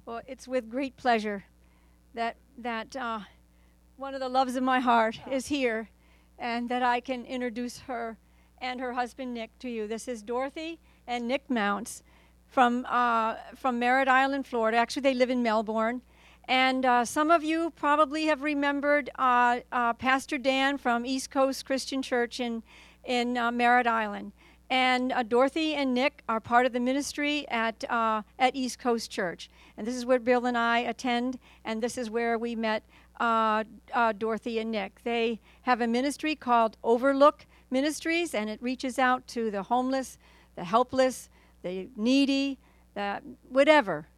Well, it's with great pleasure that one of the loves of my heart is here, and that I can introduce her and her husband Nick to you. This is Dorothy and Nick Mounts from Merritt Island, Florida. Actually, they live in Melbourne. And some of you probably have remembered Pastor Dan from East Coast Christian Church in Merritt Island. And Dorothy and Nick are part of the ministry at East Coast Church. And this is where Bill and I attend, and this is where we met Dorothy and Nick. They have a ministry called Overlook Ministries, and it reaches out to the homeless, the helpless, the needy, the whatever.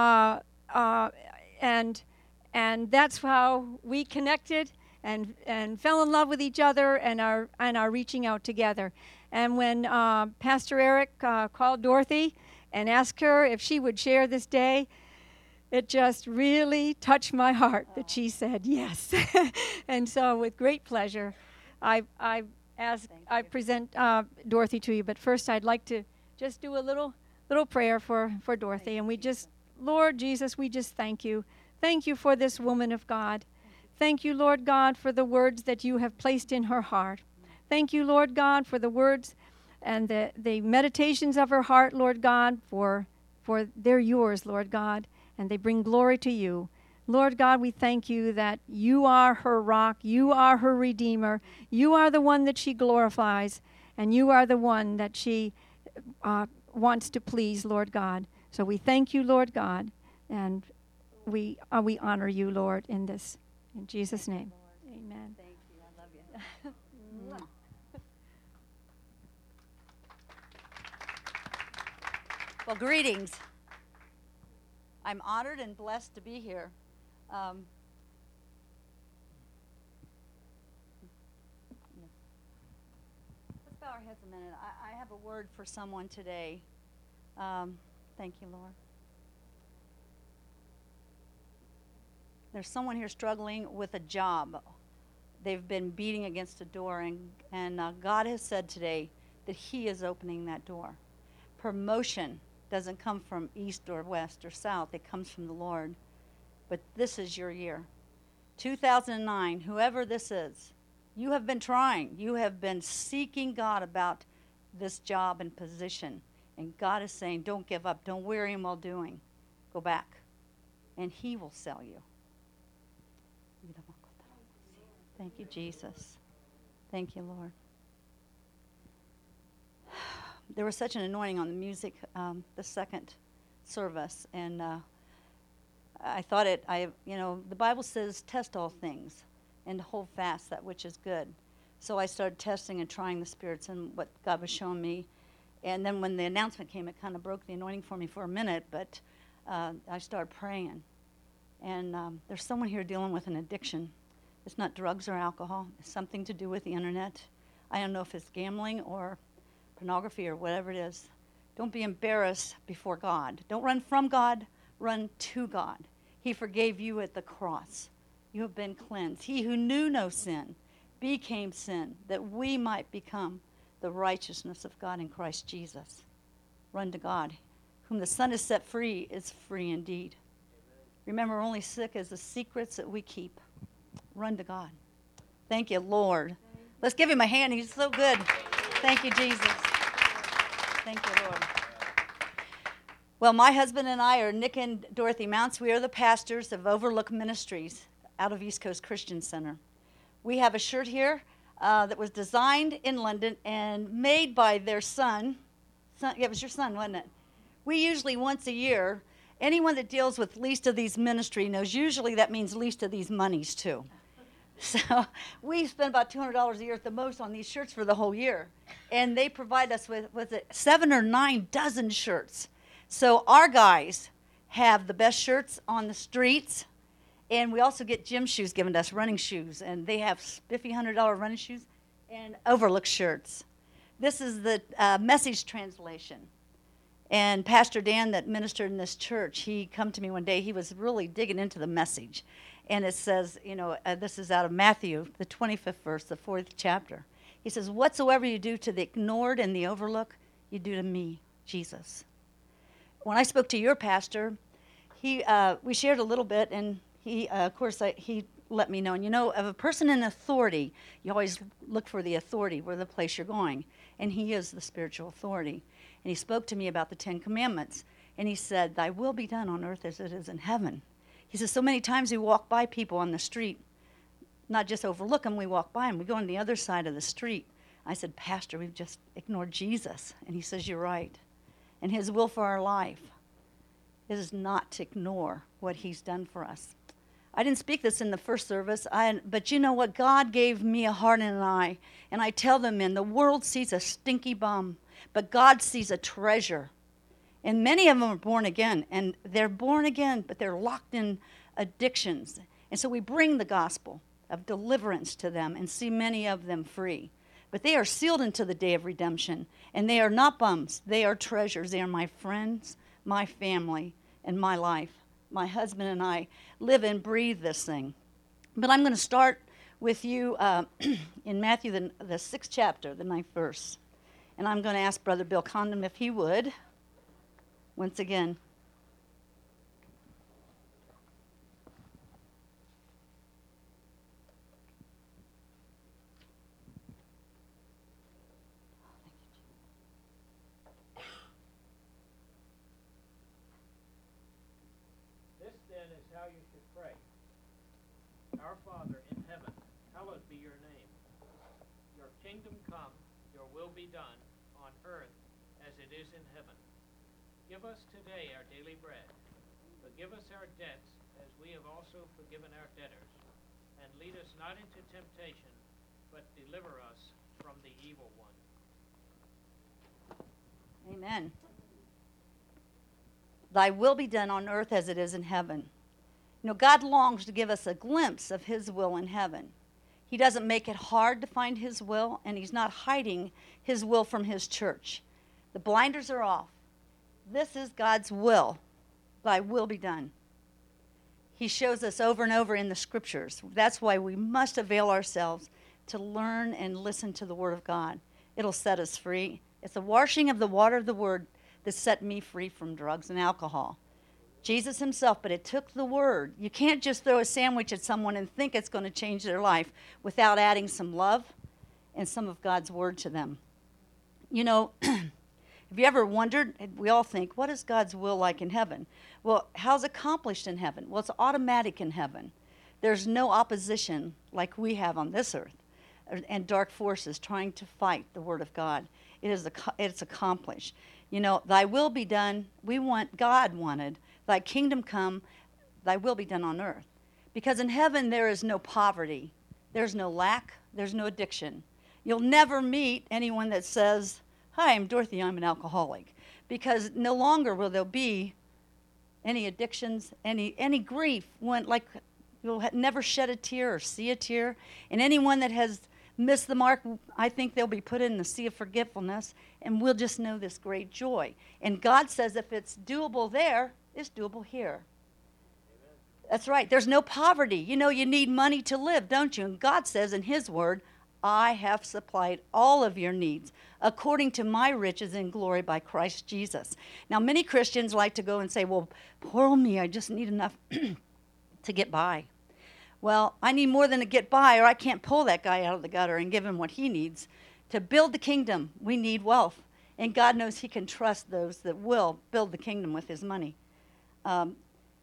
And that's how we connected and fell in love with each other and are reaching out together. And when Pastor Eric called Dorothy and asked her if she would share this day, it just really touched my heart that she said yes. And so with great pleasure, I present Dorothy to you. But first I'd like to just do a little prayer for Dorothy. And we just, Lord Jesus, we just thank you. Thank you for this woman of God. Thank you, Lord God, for the words that you have placed in her heart. Thank you, Lord God, for the words and the meditations of her heart, Lord God, for they're yours, Lord God, and they bring glory to you. Lord God, we thank you that you are her rock, you are her redeemer, you are the one that she glorifies, and you are the one that she wants to please, Lord God. So we thank you, Lord God, and we honor you, Lord, in this. In Jesus' name, amen. Thank you. I love you. Well, greetings. I'm honored and blessed to be here. Let's bow our heads a minute. I have a word for someone today. Thank you, Lord. There's someone here struggling with a job. They've been beating against a door, and God has said today that He is opening that door. Promotion doesn't come from east or west or south. It comes from the Lord. But this is your year. 2009, whoever this is, you have been trying. You have been seeking God about this job and position. And God is saying, don't give up. Don't weary Him while doing. Go back. And He will sell you. Thank you, Jesus. Thank you, Lord. There was such an anointing on the music the second service, and I thought the Bible says test all things and hold fast that which is good. So I started testing and trying the spirits and what God was showing me. And then when the announcement came, it kind of broke the anointing for me for a minute, but I started praying. And there's someone here dealing with an addiction. It's not drugs or alcohol. It's something to do with the internet. I don't know if it's gambling or pornography or whatever it is. Don't be embarrassed before God. Don't run from God. Run to God. He forgave you at the cross. You have been cleansed. He who knew no sin became sin, that we might become the righteousness of God in Christ Jesus. Run to God. Whom the Son has set free is free indeed. Remember, we're only sick as the secrets that we keep. Run to God. Thank you, Lord. Let's give Him a hand. He's so good. Thank you, Jesus. Thank you, Lord. Well, my husband and I are Nick and Dorothy Mounts. We are the pastors of Overlook Ministries out of East Coast Christian Center. We have a shirt here that was designed in London and made by their son. Yeah, it was your son, wasn't it? We usually once a year, anyone that deals with least of these ministry knows usually that means least of these monies too. So we spend about $200 a year at the most on these shirts for the whole year. And they provide us with 7 or 9 dozen shirts. So our guys have the best shirts on the streets. And we also get gym shoes given to us, running shoes. And they have spiffy $100 running shoes and Overlook shirts. This is the Message translation. And Pastor Dan that ministered in this church, he come to me one day. He was really digging into the Message. And it says, this is out of Matthew, the 25th verse, the 4th chapter. He says, whatsoever you do to the ignored and the overlooked, you do to me, Jesus. When I spoke to your pastor, we shared a little bit, and he, he let me know. And of a person in authority, you always look for the authority, where the place you're going. And he is the spiritual authority. And he spoke to me about the 10 Commandments. And he said, "Thy will be done on earth as it is in heaven." He says, so many times we walk by people on the street, not just overlook them, we walk by them. We go on the other side of the street. I said, "Pastor, we've just ignored Jesus." And he says, "You're right." And his will for our life is not to ignore what he's done for us. I didn't speak this in the first service, but you know what? God gave me a heart and an eye. And I tell the men, the world sees a stinky bum, but God sees a treasure. And many of them are born again. And they're born again, but they're locked in addictions. And so we bring the gospel of deliverance to them and see many of them free. But they are sealed into the day of redemption. And they are not bums. They are treasures. They are my friends, my family, and my life. My husband and I live and breathe this thing. But I'm going to start with you in Matthew, the 6th chapter, the 9th verse. And I'm going to ask Brother Bill Condon if he would, once again. How you should pray. Our Father in heaven, hallowed be your name. Your kingdom come, your will be done, on earth as it is in heaven. Give us today our daily bread. Forgive us our debts as we have also forgiven our debtors. And lead us not into temptation, but deliver us from the evil one. Amen. Thy will be done on earth as it is in heaven. God longs to give us a glimpse of his will in heaven. He doesn't make it hard to find his will, and he's not hiding his will from his church. The blinders are off. This is God's will. Thy will be done. He shows us over and over in the scriptures. That's why we must avail ourselves to learn and listen to the word of God. It'll set us free. It's the washing of the water of the word that set me free from drugs and alcohol. Jesus himself, but it took the word. You can't just throw a sandwich at someone and think it's going to change their life without adding some love and some of God's word to them. Have you ever wondered, we all think, what is God's will like in heaven? Well, how's it accomplished in heaven? Well, it's automatic in heaven. There's no opposition like we have on this earth and dark forces trying to fight the word of God. It's accomplished. Thy will be done. God wanted, thy kingdom come, thy will be done on earth. Because in heaven there is no poverty. There's no lack. There's no addiction. You'll never meet anyone that says, "Hi, I'm Dorothy, I'm an alcoholic." Because no longer will there be any addictions, any grief. You'll never shed a tear or see a tear. And anyone that has missed the mark, I think they'll be put in the sea of forgetfulness, and we'll just know this great joy. And God says if it's doable there, it's doable here. Amen. That's right. There's no poverty. You need money to live, don't you? And God says in his word, "I have supplied all of your needs according to my riches in glory by Christ Jesus." Now, many Christians like to go and say, "Well, poor old me, I just need enough to get by." Well, I need more than to get by, or I can't pull that guy out of the gutter and give him what he needs. To build the kingdom, we need wealth. And God knows he can trust those that will build the kingdom with his money. On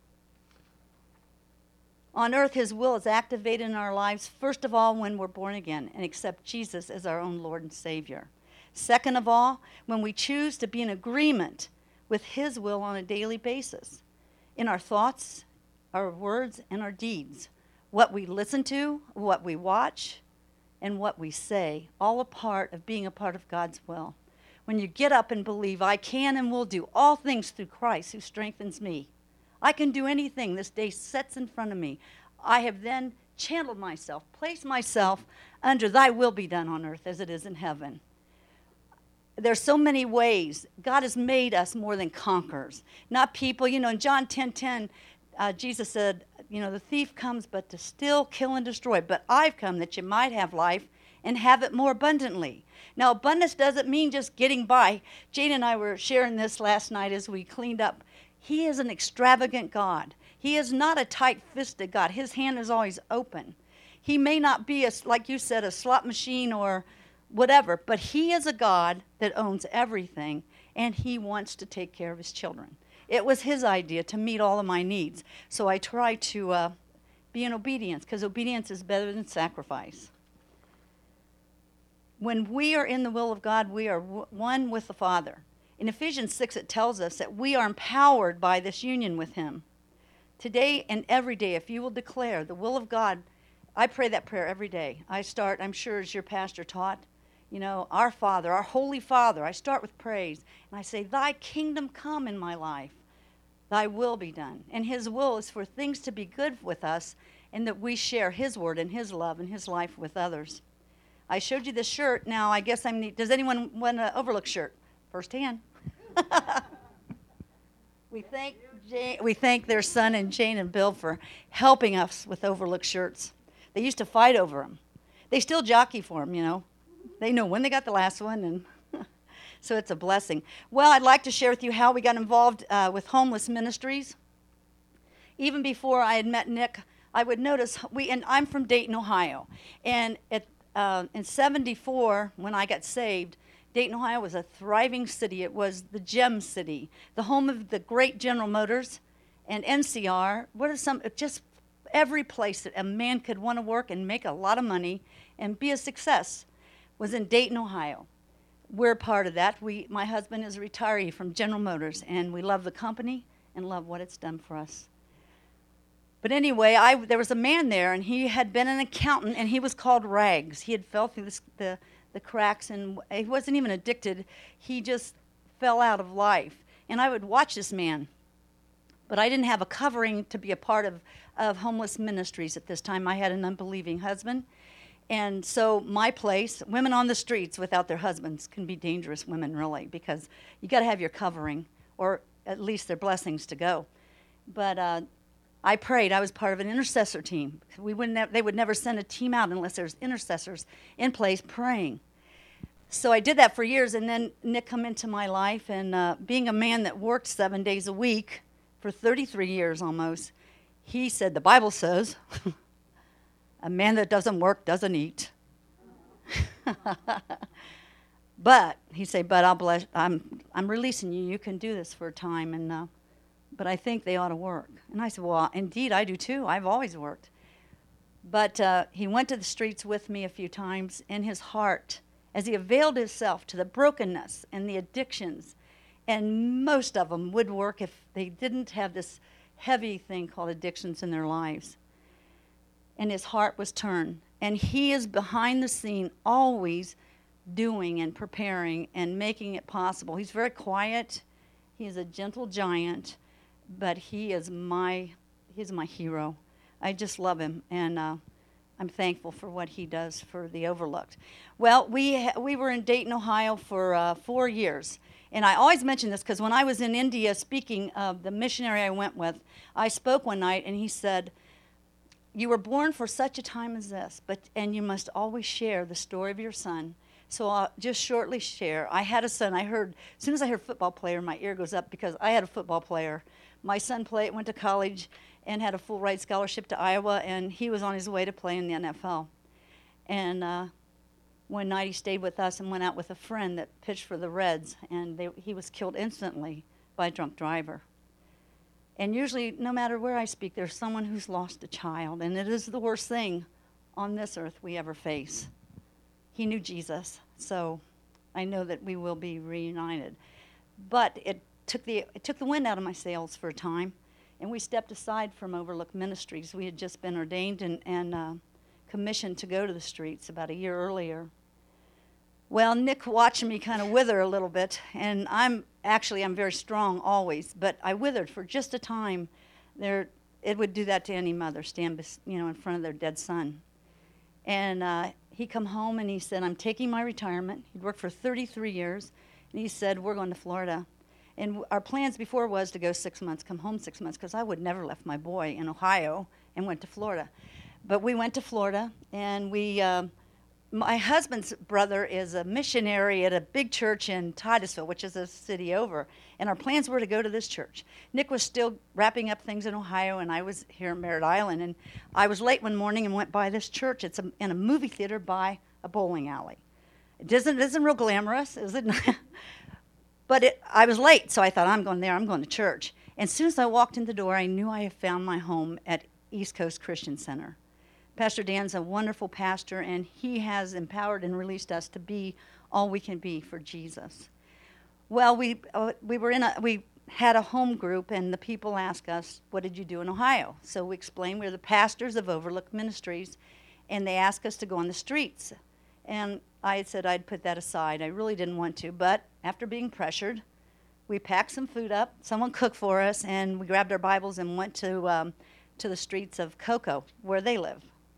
earth, his will is activated in our lives, first of all, when we're born again and accept Jesus as our own Lord and Savior. Second of all, when we choose to be in agreement with his will on a daily basis, in our thoughts, our words, and our deeds. What we listen to, what we watch, and what we say, all a part of being a part of God's will. When you get up and believe, I can and will do all things through Christ who strengthens me. I can do anything this day sets in front of me. I have then channeled myself, placed myself under thy will be done on earth as it is in heaven. There's so many ways. God has made us more than conquerors, not people. In John 10:10, Jesus said, the thief comes but to steal, kill, and destroy. But I've come that you might have life and have it more abundantly. Now, abundance doesn't mean just getting by. Jane and I were sharing this last night as we cleaned up. He is an extravagant God. He is not a tight-fisted God. His hand is always open. He may not be, like you said, a slot machine or whatever, but he is a God that owns everything, and he wants to take care of his children. It was his idea to meet all of my needs, so I try to be in obedience, because obedience is better than sacrifice. When we are in the will of God, we are one with the Father. In Ephesians 6, it tells us that we are empowered by this union with him. Today and every day, if you will declare the will of God, I pray that prayer every day. I'm sure as your pastor taught, our Father, our Holy Father, I start with praise, and I say, thy kingdom come in my life. Thy will be done. And his will is for things to be good with us, and that we share his word and his love and his life with others. I showed you this shirt. Now, I guess does anyone want an Overlook shirt? Firsthand. We thank their son and Jane and Bill for helping us with Overlook shirts. They used to fight over them. They still jockey for them, They know when they got the last one, and so it's a blessing. Well, I'd like to share with you how we got involved with homeless ministries. Even before I had met Nick, I would notice and I'm from Dayton, Ohio, and in '74 when I got saved, Dayton, Ohio was a thriving city. It was the gem city, the home of the great General Motors and NCR. Just every place that a man could want to work and make a lot of money and be a success was in Dayton, Ohio. We're part of that. My husband is a retiree from General Motors, and we love the company and love what it's done for us. But anyway, there was a man there, and he had been an accountant, and he was called Rags. He had fell through the cracks, and he wasn't even addicted. He just fell out of life. And I would watch this man. But I didn't have a covering to be a part of homeless ministries at this time. I had an unbelieving husband. And so my place, women on the streets without their husbands can be dangerous women, really, because you got to have your covering, or at least their blessings to go. But I prayed. I was part of an intercessor team. They would never send a team out unless there's intercessors in place praying. So I did that for years, and then Nick come into my life, and being a man that worked 7 days a week for 33 years almost, he said, the Bible says, a man that doesn't work doesn't eat. But he said, but I'm releasing you. You can do this for a time, and but I think they ought to work. And I said, well, indeed, I do too. I've always worked. But he went to the streets with me a few times, in his heart, as he availed himself to the brokenness and the addictions. And most of them would work if they didn't have this heavy thing called addictions in their lives. And his heart was turned. And he is behind the scene always doing and preparing and making it possible. He's very quiet. He is a gentle giant, but he's my hero. I just love him, and I'm thankful for what he does for the Overlooked. Well, we were in Dayton, Ohio for 4 years. And I always mention this because when I was in India speaking, the missionary I went with, I spoke one night, and he said, you were born for such a time as this, and you must always share the story of your son. So I'll just shortly share. I had a son. As soon as I heard football player, my ear goes up because I had a football player. My son went to college and had a full ride scholarship to Iowa, and he was on his way to play in the NFL. And one night he stayed with us and went out with a friend that pitched for the Reds, and he was killed instantly by a drunk driver. And usually, no matter where I speak, there's someone who's lost a child, and it is the worst thing on this earth we ever face. He knew Jesus, so I know that we will be reunited. But it took the wind out of my sails for a time, and we stepped aside from Overlook Ministries. We had just been ordained and commissioned to go to the streets about a year earlier. Well, Nick watched me kind of wither a little bit, and I'm very strong always, but I withered for just a time. It would do that to any mother, stand in front of their dead son. And he come home and he said, I'm taking my retirement. He'd worked for 33 years, and he said, we're going to Florida. And our plans before was to go 6 months, come home 6 months, because I would never left my boy in Ohio and went to Florida. But we went to Florida, and we my husband's brother is a missionary at a big church in Titusville, which is a city over, and our plans were to go to this church. Nick was still wrapping up things in Ohio, and I was here in Merritt Island, and I was late one morning and went by this church. It's in a movie theater by a bowling alley. It isn't real glamorous, is it? But I was late, so I thought, I'm going there, I'm going to church. And as soon as I walked in the door, I knew I had found my home at East Coast Christian Center. Pastor Dan's a wonderful pastor, and he has empowered and released us to be all we can be for Jesus. Well, we had a home group, and the people asked us, what did you do in Ohio? So we explained we're the pastors of Overlook Ministries, and they asked us to go on the streets. And I had said I'd put that aside. I really didn't want to, but after being pressured, we packed some food up, someone cooked for us, and we grabbed our Bibles and went to the streets of Cocoa, where they live.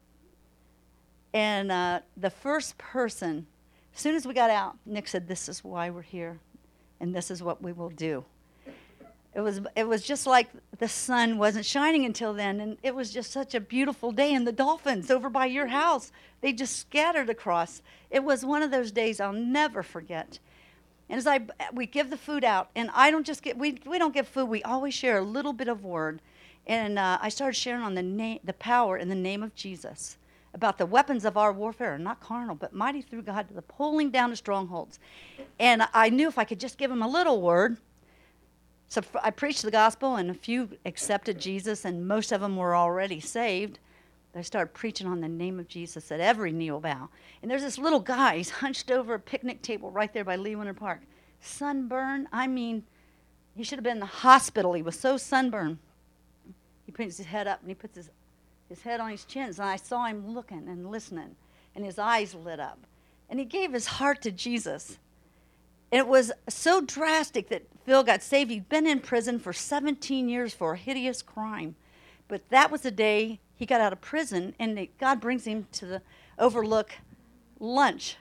And the first person, as soon as we got out, Nick said, this is why we're here, and this is what we will do. It was just like the sun wasn't shining until then, and it was just such a beautiful day, and the dolphins over by your house, they just scattered across. It was one of those days I'll never forget. And as we give the food out, and I don't just we don't give food, we always share a little bit of word. And I started sharing on the power in the name of Jesus, about the weapons of our warfare, not carnal, but mighty through God to the pulling down of strongholds. And I knew if I could just give them a little word. So I preached the gospel, and a few accepted Jesus, and most of them were already saved. I started preaching on the name of Jesus at every knee will bow. And there's this little guy, he's hunched over a picnic table right there by Lee Winter Park. Sunburn, I mean, he should have been in the hospital. He was so sunburned. He puts his head up, and he puts his head on his chins, and I saw him looking and listening, and his eyes lit up. And he gave his heart to Jesus. And it was so drastic that Phil got saved. He'd been in prison for 17 years for a hideous crime. But that was the day he got out of prison, and God brings him to the Overlook lunch.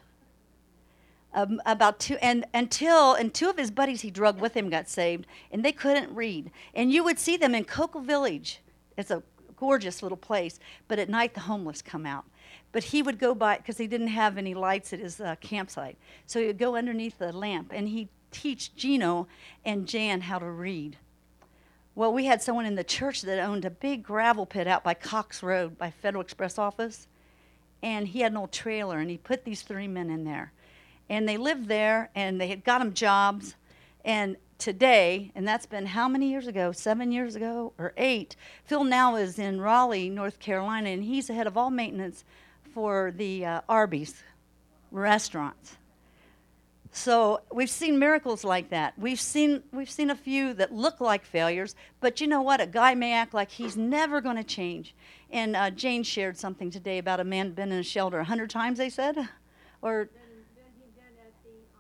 And two of his buddies he drugged with him got saved, and they couldn't read. And you would see them in Cocoa Village. It's a gorgeous little place, but at night the homeless come out. But he would go by, because he didn't have any lights at his campsite, so he would go underneath the lamp, and he'd teach Gino and Jan how to read. Well, we had someone in the church that owned a big gravel pit out by Cox Road by Federal Express office, and he had an old trailer, and he put these 3 men in there. And they lived there, and they had got them jobs, and today, and that's been how many years ago, 7 years ago or 8, Phil now is in Raleigh, North Carolina, and he's the head of all maintenance for the Arby's restaurants. So we've seen miracles like that. We've seen a few that look like failures, but you know what? A guy may act like he's never going to change. And Jane shared something today about a man been in a shelter 100 times, they said? Or Then he'd been at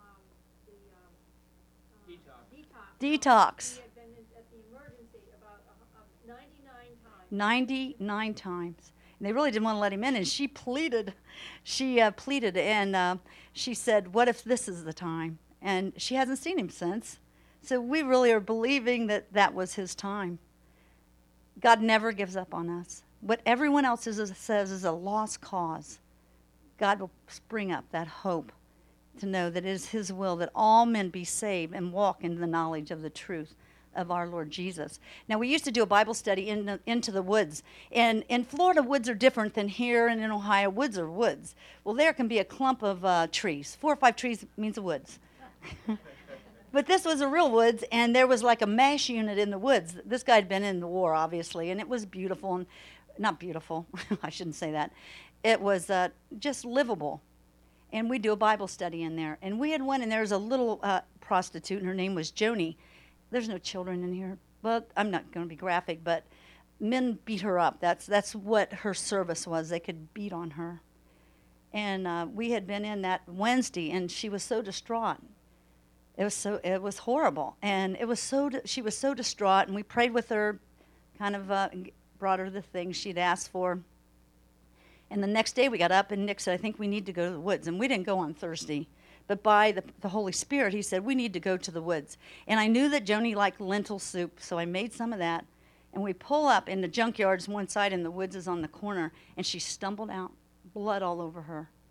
the detox. He had been at the emergency about 99 times. 99 times. And they really didn't want to let him in, and she pleaded. She pleaded, and she said, what if this is the time? And she hasn't seen him since. So we really are believing that that was his time. God never gives up on us. What everyone else says is a lost cause. God will spring up that hope to know that it is his will that all men be saved and walk in the knowledge of the truth of our Lord Jesus. Now, we used to do a Bible study into the woods. And in Florida, woods are different than here, and in Ohio, woods are woods. Well, there can be a clump of trees. 4 or 5 trees means a woods. But this was a real woods, and there was like a MASH unit in the woods. This guy had been in the war, obviously, and it was beautiful. And not beautiful, I shouldn't say that. It was just livable. And we do a Bible study in there. And we had one, and there was a little prostitute, and her name was Joni. There's no children in here. Well, I'm not going to be graphic, but men beat her up. That's what her service was. They could beat on her. And we had been in that Wednesday, and she was so distraught. It was horrible, and she was so distraught. And we prayed with her, kind of brought her the things she'd asked for. And the next day we got up, and Nick said, I think we need to go to the woods. And we didn't go on Thursday. But by the Holy Spirit, he said, we need to go to the woods. And I knew that Joni liked lentil soup, so I made some of that. And we pull up, and the junkyard's one side, and the woods is on the corner. And she stumbled out, blood all over her.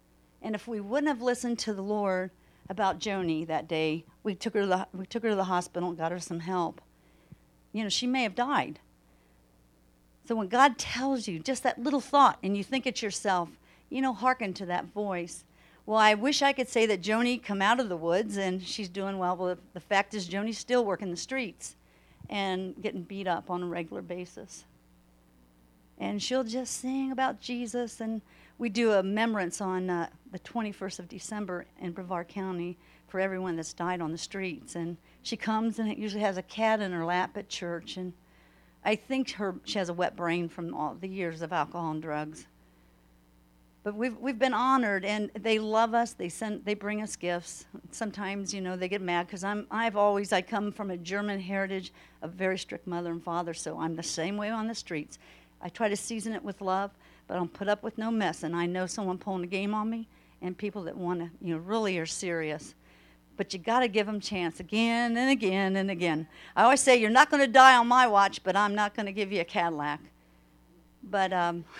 And if we wouldn't have listened to the Lord about Joni that day, we took her to the hospital and got her some help. You know, she may have died. So when God tells you just that little thought and you think it's yourself, you know, hearken to that voice. Well, I wish I could say that Joni come out of the woods and she's doing well. Well, the fact is Joni's still working the streets and getting beat up on a regular basis. And she'll just sing about Jesus. And we do a remembrance on the 21st of December in Brevard County for everyone that's died on the streets. And she comes and it usually has a cat in her lap at church. And I think she has a wet brain from all the years of alcohol and drugs. But we've been honored, and they love us. They bring us gifts. Sometimes, you know, they get mad because I come from a German heritage, a very strict mother and father, so I'm the same way on the streets. I try to season it with love, but I don't put up with no mess. And I know someone pulling a game on me, and people that want to, you know, really are serious. But you got to give them a chance again and again and again. I always say, you're not going to die on my watch, but I'm not going to give you a Cadillac. But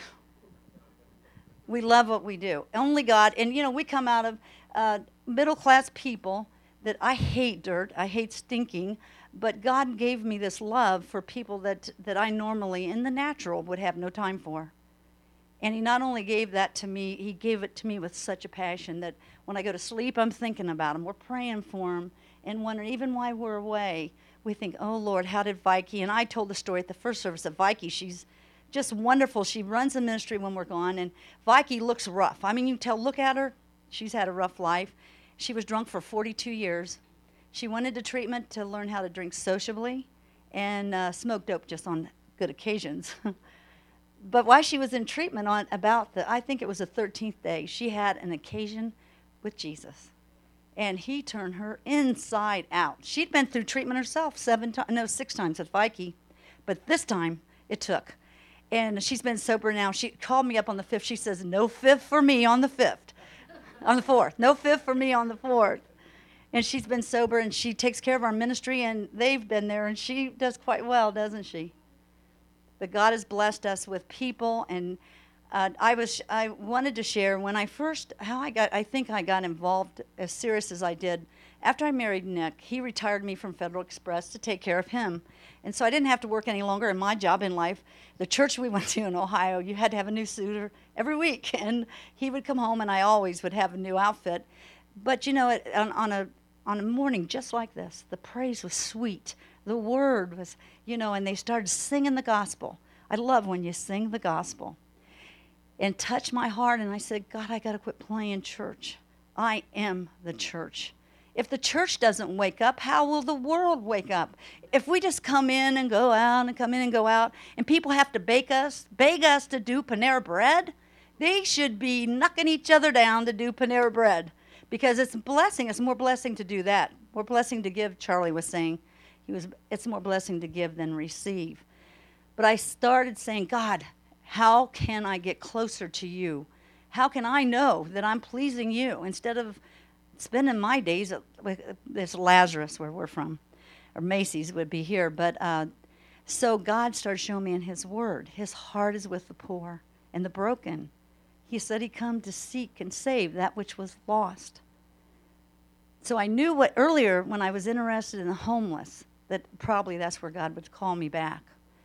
we love what we do. Only God. And, you know, we come out of middle-class people that I hate dirt. I hate stinking. But God gave me this love for people that I normally, in the natural, would have no time for. And he not only gave that to me, he gave it to me with such a passion that when I go to sleep, I'm thinking about him. We're praying for him. And wondering, even while we're away, we think, oh, Lord, how did Vicky? And I told the story at the first service of Vicky. She's just wonderful. She runs the ministry when we're gone. And Vicky looks rough. I mean, you can tell, look at her. She's had a rough life. She was drunk for 42 years. She went into treatment to learn how to drink sociably and smoke dope just on good occasions. But while she was in treatment I think it was the 13th day, she had an occasion with Jesus. And he turned her inside out. She'd been through treatment herself 6 times with Vicky. But this time, it took. And she's been sober now. She called me up on the 5th. She says, no fifth for me on the 5th. On the 4th. No fifth for me on the 4th. And she's been sober, and she takes care of our ministry, and they've been there, and she does quite well, doesn't she? But God has blessed us with people, and I wanted to share when I think I got involved as serious as I did. After I married Nick, he retired me from Federal Express to take care of him. And so I didn't have to work any longer in my job in life. The church we went to in Ohio, you had to have a new suit every week. And he would come home, and I always would have a new outfit. But, you know, on a morning just like this, the praise was sweet. The word was, you know, and they started singing the gospel. I love when you sing the gospel. And touched my heart, and I said, God, I got to quit playing church. I am the church. If the church doesn't wake up, how will the world wake up? If we just come in and go out and come in and go out, and people have to beg us to do Panera Bread, they should be knocking each other down to do Panera Bread. Because it's a blessing. It's more blessing to do that. More blessing to give, Charlie was saying. It's more blessing to give than receive. But I started saying, God, how can I get closer to you? How can I know that I'm pleasing you instead of spending my days with this Lazarus where we're from, or Macy's would be here. But so God started showing me in his word. His heart is with the poor and the broken. He said he come to seek and save that which was lost. So I knew what earlier when I was interested in the homeless, that probably that's where God would call me back.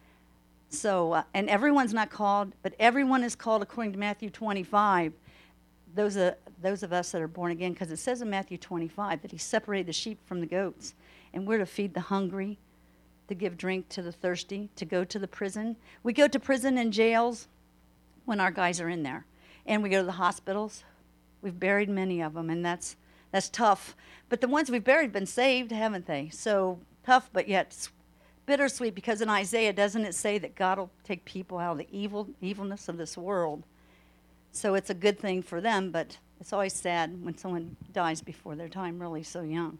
So, and everyone's not called, but everyone is called according to Matthew 25. Those of us that are born again, because it says in Matthew 25 that he separated the sheep from the goats. And we're to feed the hungry, to give drink to the thirsty, to go to the prison. We go to prison and jails when our guys are in there. And we go to the hospitals. We've buried many of them, and that's tough. But the ones we've buried have been saved, haven't they? So tough, but yet bittersweet, because in Isaiah, doesn't it say that God will take people out of the evilness of this world? So it's a good thing for them, but it's always sad when someone dies before their time, really so young.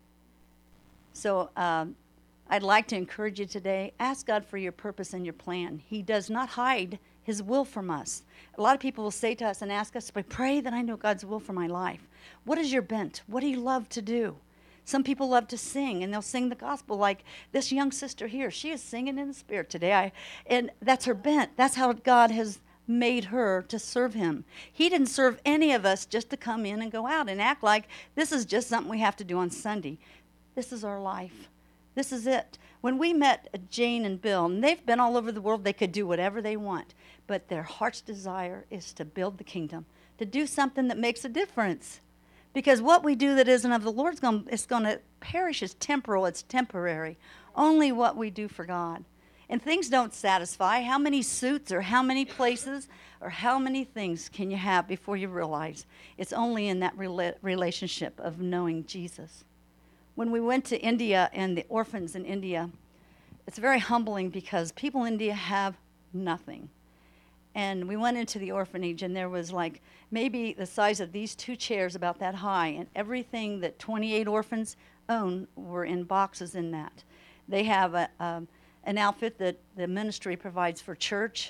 So I'd like to encourage you today, ask God for your purpose and your plan. He does not hide his will from us. A lot of people will say to us and ask us, pray that I know God's will for my life. What is your bent? What do you love to do? Some people love to sing, and they'll sing the gospel like this young sister here. She is singing in the Spirit today, and that's her bent. That's how God has made her to serve him. He didn't serve any of us just to come in and go out and act like this is just something we have to do on Sunday. This is our life. This is it. When we met Jane and Bill, and they've been all over the world, they could do whatever they want, but their heart's desire is to build the kingdom, to do something that makes a difference. Because what we do that isn't of the Lord is going to perish. It's temporal. It's temporary. Only what we do for God. And things don't satisfy. How many suits or how many places or how many things can you have before you realize it's only in that relationship of knowing Jesus? When we went to India and the orphans in India, it's very humbling because people in India have nothing. And we went into the orphanage, and there was like maybe the size of these 2 chairs, about that high, and everything that 28 orphans own were in boxes in that. They have an outfit that the ministry provides for church,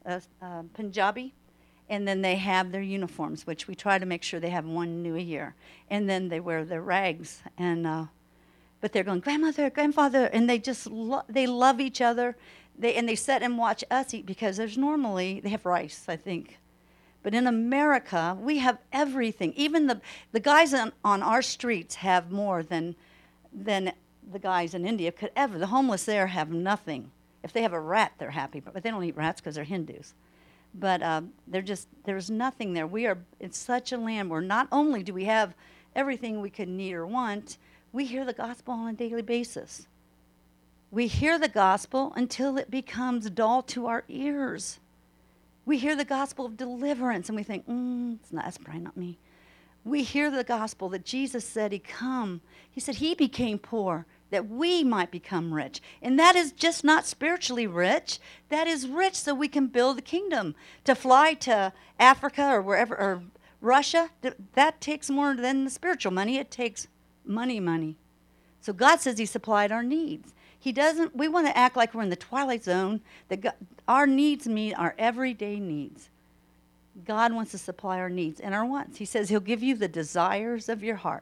Punjabi, and then they have their uniforms, which we try to make sure they have one new a year. And then they wear their rags, and but they're going, grandmother, grandfather, and they just they love each other. They sit and watch us eat because they have rice, I think. But in America, we have everything. Even the guys on our streets have more than the guys in India could ever. The homeless there have nothing. If they have a rat, they're happy, but they don't eat rats because they're Hindus. But there's nothing there. We are in such a land where not only do we have everything we could need or want, we hear the gospel on a daily basis. We hear the gospel until it becomes dull to our ears. We hear the gospel of deliverance, and we think, that's probably not me. We hear the gospel that Jesus said he'd come. He said he became poor that we might become rich. And that is just not spiritually rich. That is rich so we can build the kingdom. To fly to Africa or wherever, or Russia, that takes more than the spiritual money. It takes money. So God says he supplied our needs. He doesn't. We want to act like we're in the twilight zone, that God, our needs meet our everyday needs. God wants to supply our needs and our wants. He says he'll give you the desires of your heart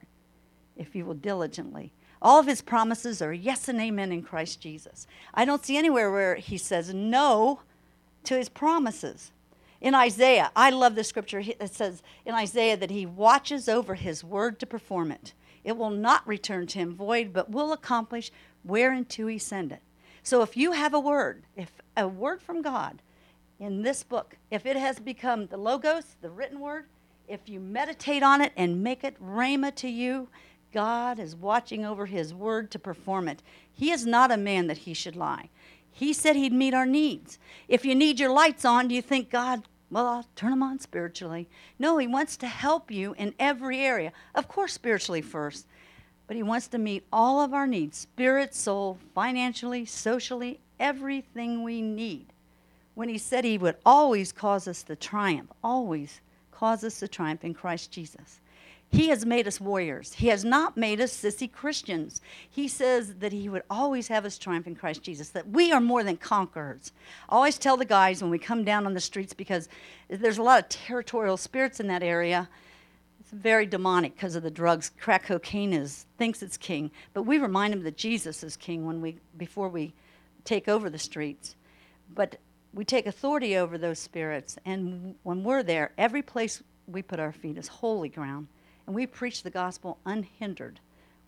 if you will diligently. All of his promises are yes and amen in Christ Jesus. I don't see anywhere where he says no to his promises. In Isaiah, I love the scripture. It says in Isaiah that he watches over his word to perform it. It will not return to him void, but will accomplish whereunto he sent it. So if you have if a word from God in this book, if it has become the Logos, the written word, if you meditate on it and make it rhema to you, God is watching over his word to perform it. He is not a man that he should lie. He said he'd meet our needs. If you need your lights on, do you think, God, well, I'll turn them on spiritually? No, he wants to help you in every area. Of course, spiritually first. But he wants to meet all of our needs, spirit, soul, financially, socially, everything we need. When he said he would always cause us to triumph, always cause us to triumph in Christ Jesus. He has made us warriors. He has not made us sissy Christians. He says that he would always have us triumph in Christ Jesus, that we are more than conquerors. I always tell the guys when we come down on the streets, because there's a lot of territorial spirits in that area. It's very demonic because of the drugs. Crack cocaine thinks it's king. But we remind them that Jesus is king before we take over the streets. But we take authority over those spirits. And when we're there, every place we put our feet is holy ground. And we preach the gospel unhindered.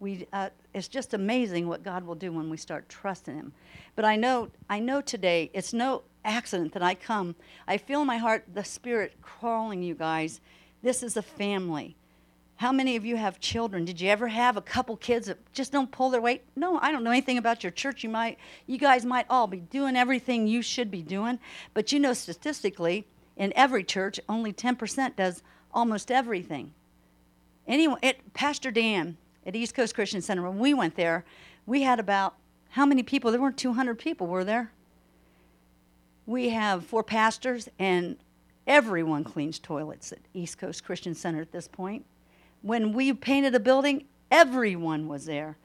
It's just amazing what God will do when we start trusting him. But I know today, it's no accident that I come. I feel in my heart the Spirit calling you guys. This is a family. How many of you have children? Did you ever have a couple kids that just don't pull their weight? No, I don't know anything about your church. You guys might all be doing everything you should be doing. But you know statistically, in every church, only 10% does almost everything. Pastor Dan at East Coast Christian Center, when we went there, we had about, how many people? There weren't 200 people, were there? We have 4 pastors, and everyone cleans toilets at East Coast Christian Center at this point. When we painted a building, everyone was there.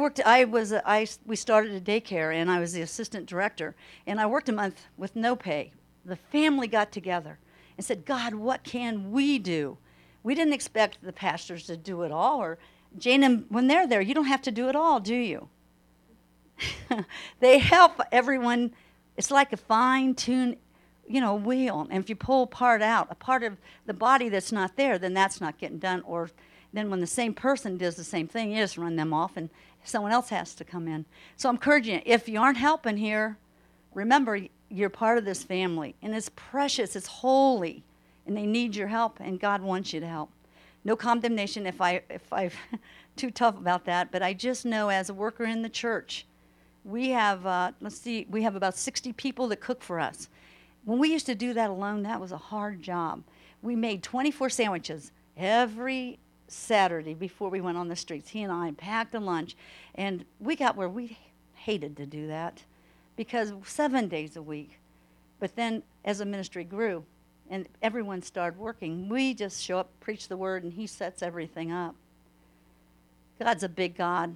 We started a daycare, and I was the assistant director, and I worked a month with no pay. The family got together and said, God, what can we do? We didn't expect the pastors to do it all, or Jane, when they're there, you don't have to do it all, do you? They help everyone. It's like a fine-tuned, wheel. And if you pull part out, a part of the body that's not there, then that's not getting done. Or then when the same person does the same thing, you just run them off and someone else has to come in. So I'm encouraging you, if you aren't helping here, remember you're part of this family. And it's precious, it's holy, and they need your help, and God wants you to help. No condemnation if I'm too tough about that, but I just know as a worker in the church, we have, we have about 60 people that cook for us. When we used to do that alone, that was a hard job. We made 24 sandwiches every Saturday before we went on the streets. He and I packed a lunch, and we got where we hated to do that because 7 days a week. But then as the ministry grew and everyone started working, we just show up, preach the word, and he sets everything up. God's a big God.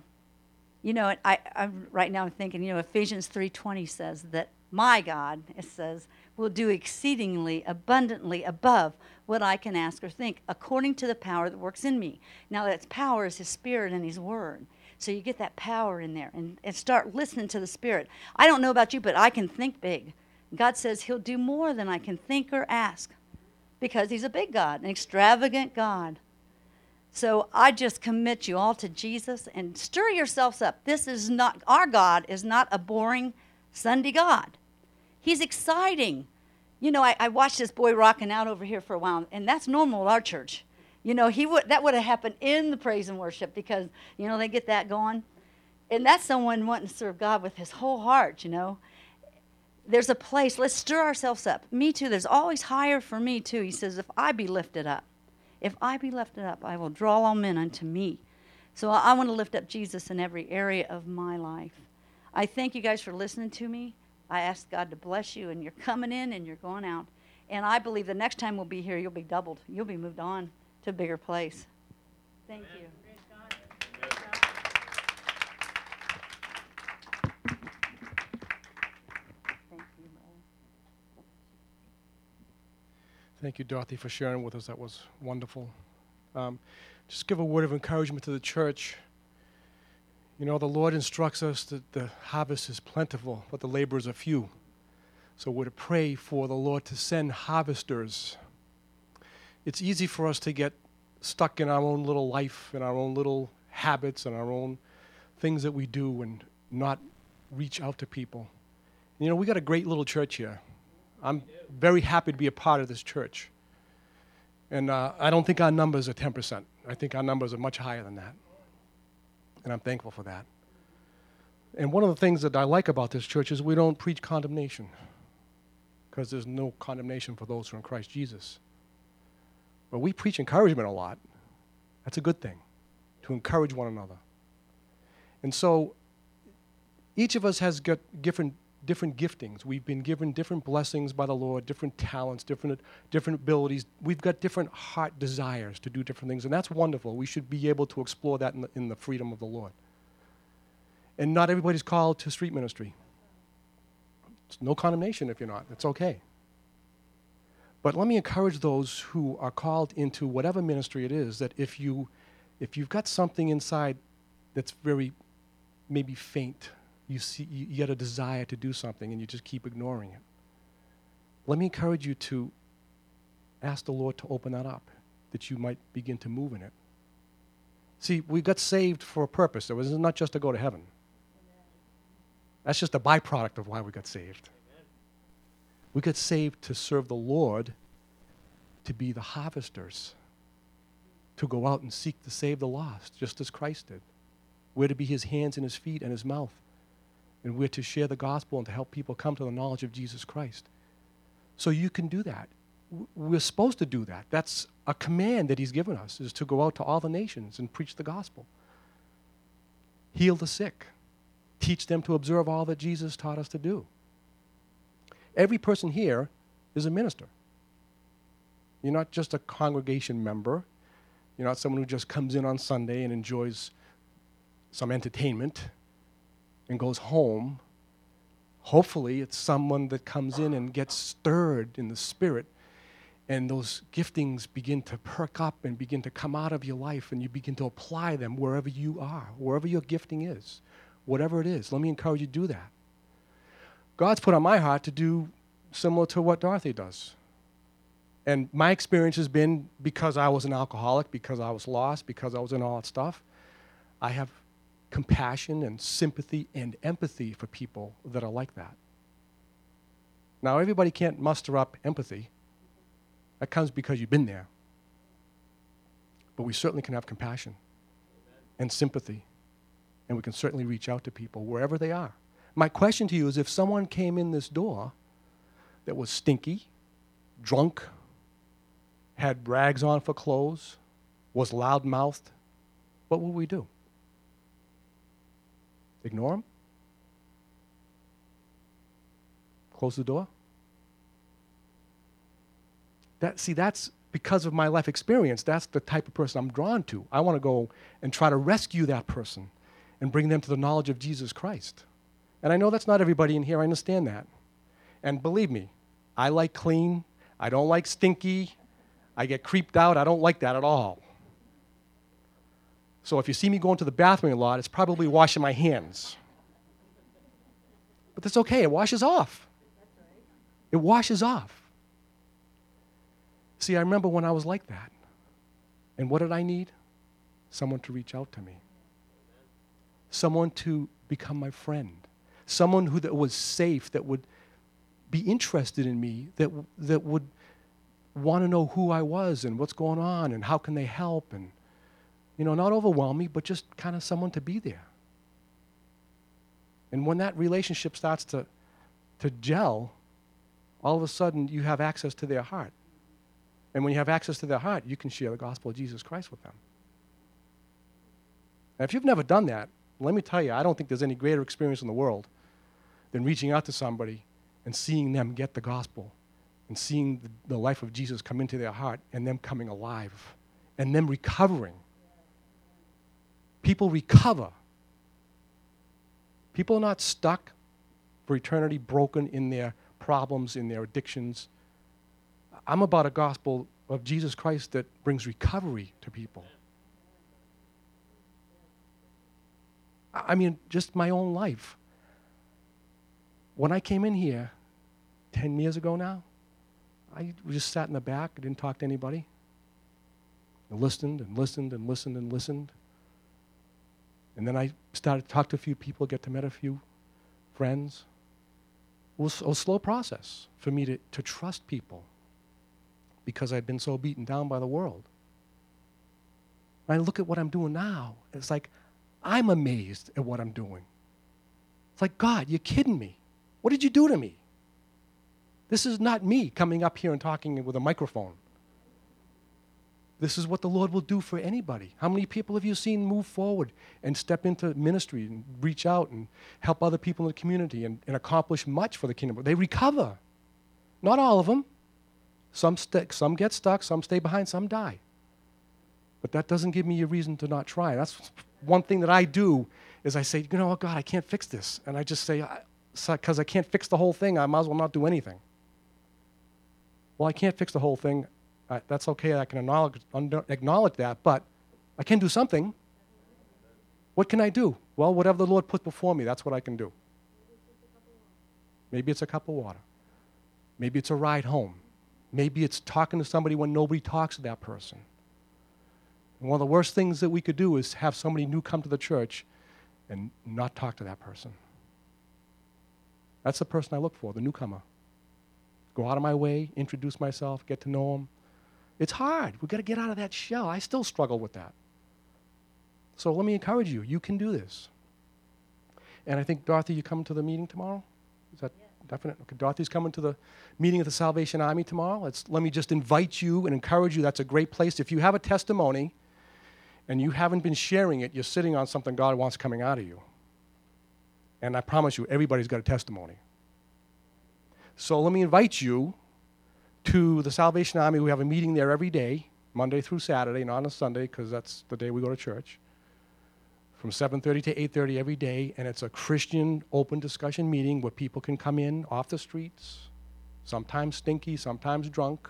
I'm right now thinking, Ephesians 3:20 says that my God, it says, will do exceedingly abundantly above what I can ask or think, according to the power that works in me. Now, that power is his Spirit and his word. So you get that power in there and start listening to the Spirit. I don't know about you, but I can think big. God says he'll do more than I can think or ask because he's a big God, an extravagant God. So I just commit you all to Jesus and stir yourselves up. Our God is not a boring Sunday God. He's exciting. I watched this boy rocking out over here for a while, and that's normal at our church. That would have happened in the praise and worship because, they get that going. And that's someone wanting to serve God with his whole heart, There's a place, let's stir ourselves up. Me too, there's always higher for me too. He says, if I be lifted up, I will draw all men unto me. So I want to lift up Jesus in every area of my life. I thank you guys for listening to me. I ask God to bless you, and you're coming in and you're going out. And I believe the next time we'll be here, you'll be doubled. You'll be moved on to a bigger place. Thank you. Thank you, Dorothy, for sharing with us. That was wonderful. Just give a word of encouragement to the church. The Lord instructs us that the harvest is plentiful, but the laborers are few. So we're to pray for the Lord to send harvesters. It's easy for us to get stuck in our own little life and our own little habits and our own things that we do and not reach out to people. We got a great little church here. I'm very happy to be a part of this church. And I don't think our numbers are 10%. I think our numbers are much higher than that. And I'm thankful for that. And one of the things that I like about this church is we don't preach condemnation because there's no condemnation for those who are in Christ Jesus. But we preach encouragement a lot. That's a good thing, to encourage one another. And so each of us has got different giftings. We've been given different blessings by the Lord, different talents, different abilities. We've got different heart desires to do different things, and that's wonderful. We should be able to explore that in the freedom of the Lord. And not everybody's called to street ministry. It's no condemnation if you're not. It's okay. But let me encourage those who are called into whatever ministry it is, that if you've got something inside that's very maybe faint, you get a desire to do something and you just keep ignoring it. Let me encourage you to ask the Lord to open that up, that you might begin to move in it. See, we got saved for a purpose. It was not just to go to heaven. That's just a byproduct of why we got saved. We got saved to serve the Lord, to be the harvesters, to go out and seek to save the lost, just as Christ did. We're to be his hands and his feet and his mouth. And we're to share the gospel and to help people come to the knowledge of Jesus Christ. So you can do that. We're supposed to do that. That's a command that he's given us, is to go out to all the nations and preach the gospel. Heal the sick. Teach them to observe all that Jesus taught us to do. Every person here is a minister. You're not just a congregation member. You're not someone who just comes in on Sunday and enjoys some entertainment and goes home. Hopefully, it's someone that comes in and gets stirred in the spirit, and those giftings begin to perk up and begin to come out of your life, and you begin to apply them wherever you are, wherever your gifting is, whatever it is. Let me encourage you to do that. God's put on my heart to do similar to what Dorothy does. And my experience has been, because I was an alcoholic, because I was lost, because I was in all that stuff, I have compassion and sympathy and empathy for people that are like that. Now, everybody can't muster up empathy. That comes because you've been there. But we certainly can have compassion and sympathy. And we can certainly reach out to people wherever they are. My question to you is, if someone came in this door that was stinky, drunk, had rags on for clothes, was loud-mouthed, what would we do? Ignore them? Close the door? That's because of my life experience. That's the type of person I'm drawn to. I want to go and try to rescue that person and bring them to the knowledge of Jesus Christ. And I know that's not everybody in here. I understand that. And believe me, I like clean. I don't like stinky. I get creeped out. I don't like that at all. So if you see me going to the bathroom a lot, it's probably washing my hands. But that's okay. It washes off. It washes off. See, I remember when I was like that. And what did I need? Someone to reach out to me. Someone to become my friend. Someone that was safe, that would be interested in me, that would want to know who I was and what's going on and how can they help, and not overwhelm me, but just kind of someone to be there. And when that relationship starts to gel, all of a sudden you have access to their heart. And when you have access to their heart, you can share the gospel of Jesus Christ with them. And if you've never done that, let me tell you, I don't think there's any greater experience in the world than reaching out to somebody and seeing them get the gospel and seeing the life of Jesus come into their heart and them coming alive and them recovering. People recover. People are not stuck for eternity, broken in their problems, in their addictions. I'm about a gospel of Jesus Christ that brings recovery to people. I mean, just my own life. When I came in here 10 years ago now, I just sat in the back. I didn't talk to anybody. I listened and listened and listened and listened. And then I started to talk to a few people, get to meet a few friends. It was a slow process for me to trust people because I'd been so beaten down by the world. And I look at what I'm doing now, it's like I'm amazed at what I'm doing. It's like, God, you're kidding me. What did you do to me? This is not me coming up here and talking with a microphone. This is what the Lord will do for anybody. How many people have you seen move forward and step into ministry and reach out and help other people in the community and accomplish much for the kingdom? They recover. Not all of them. Some get stuck, some stay behind, some die. But that doesn't give me a reason to not try. That's one thing that I do is I say, oh, God, I can't fix this. And I just say, because I can't fix the whole thing, I might as well not do anything. Well, I can't fix the whole thing. That's okay. I can acknowledge that, but I can do something. What can I do? Well, whatever the Lord put before me, that's what I can do. Maybe it's a cup of water. Maybe it's a ride home. Maybe it's talking to somebody when nobody talks to that person. And one of the worst things that we could do is have somebody new come to the church and not talk to that person. That's the person I look for, the newcomer. Go out of my way, introduce myself, get to know them. It's hard. We've got to get out of that shell. I still struggle with that. So let me encourage you. You can do this. And I think, Dorothy, you coming to the meeting tomorrow? Is that definite? Okay, Dorothy's coming to the meeting of the Salvation Army tomorrow. Let me just invite you and encourage you. That's a great place. If you have a testimony and you haven't been sharing it, you're sitting on something God wants coming out of you. And I promise you, everybody's got a testimony. So let me invite you to the Salvation Army. We have a meeting there every day, Monday through Saturday, not on a Sunday, because that's the day we go to church, from 7:30 to 8:30 every day, and it's a Christian open discussion meeting where people can come in off the streets, sometimes stinky, sometimes drunk,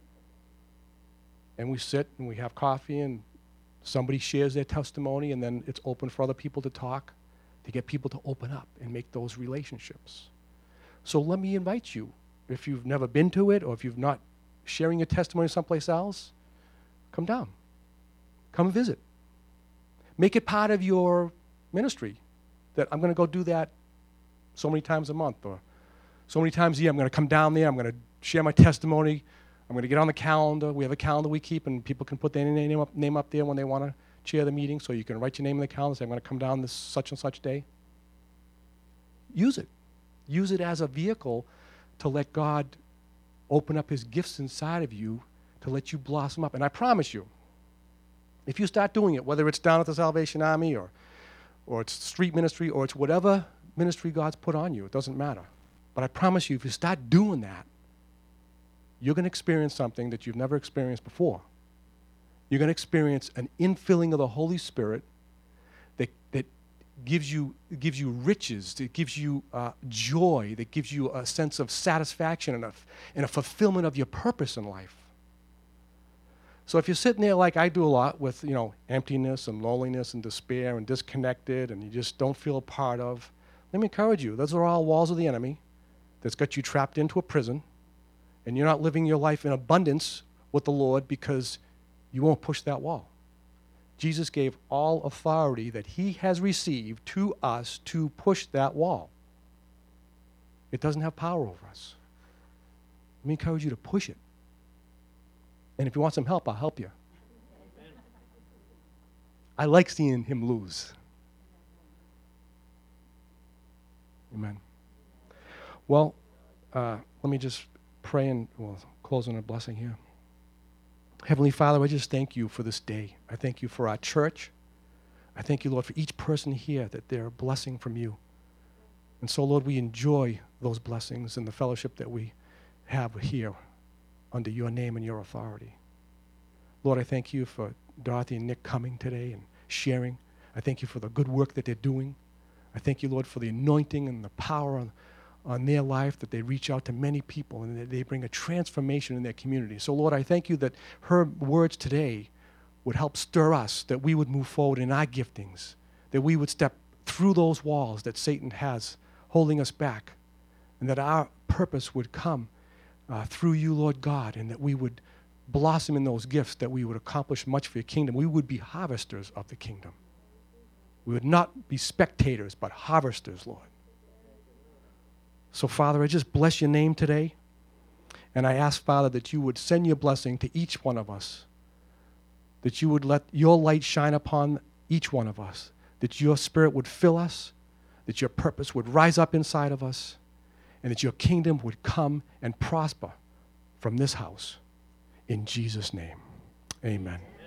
and we sit and we have coffee and somebody shares their testimony, and then it's open for other people to talk, to get people to open up and make those relationships. So let me invite you. if you've never been to it, or if you've not sharing your testimony someplace else, come down. Come visit. Make it part of your ministry that I'm going to go do that so many times a month, or so many times a year. I'm going to come down there. I'm going to share my testimony. I'm going to get on the calendar. We have a calendar we keep, and people can put their name up there when they want to chair the meeting, so you can write your name in the calendar, say, I'm going to come down this such and such day. Use it. Use it as a vehicle to let God open up his gifts inside of you to let you blossom up. And I promise you, if you start doing it, whether it's down at the Salvation Army or it's street ministry or it's whatever ministry God's put on you, it doesn't matter. But I promise you, if you start doing that, you're going to experience something that you've never experienced before. You're going to experience an infilling of the Holy Spirit that gives you riches, that gives you joy, that gives you a sense of satisfaction and a fulfillment of your purpose in life. So if you're sitting there like I do a lot with, emptiness and loneliness and despair and disconnected and you just don't feel a part of, let me encourage you. Those are all walls of the enemy that's got you trapped into a prison, and you're not living your life in abundance with the Lord because you won't push that wall. Jesus gave all authority that he has received to us to push that wall. It doesn't have power over us. Let me encourage you to push it. And if you want some help, I'll help you. Amen. I like seeing him lose. Amen. Well, let me just pray and we'll close on a blessing here. Heavenly Father, I just thank you for this day. I thank you for our church. I thank you, Lord, for each person here that they're a blessing from you. And so, Lord, we enjoy those blessings and the fellowship that we have here under your name and your authority. Lord, I thank you for Dorothy and Nick coming today and sharing. I thank you for the good work that they're doing. I thank you, Lord, for the anointing and the power on their life, that they reach out to many people and that they bring a transformation in their community. So, Lord, I thank you that her words today would help stir us, that we would move forward in our giftings, that we would step through those walls that Satan has holding us back, and that our purpose would come through you, Lord God, and that we would blossom in those gifts, that we would accomplish much for your kingdom. We would be harvesters of the kingdom. We would not be spectators, but harvesters, Lord. So, Father, I just bless your name today. And I ask, Father, that you would send your blessing to each one of us, that you would let your light shine upon each one of us, that your spirit would fill us, that your purpose would rise up inside of us, and that your kingdom would come and prosper from this house. In Jesus' name, amen.